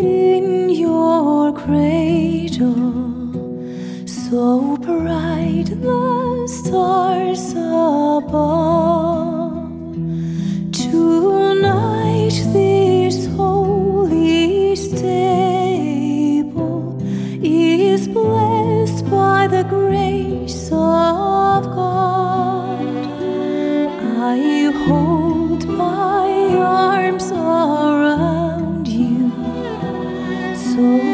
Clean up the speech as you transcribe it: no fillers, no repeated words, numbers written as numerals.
in your cradle, so bright the stars above. Tonight this holy stable is blessed by the grace of God. I hold my arms around you, so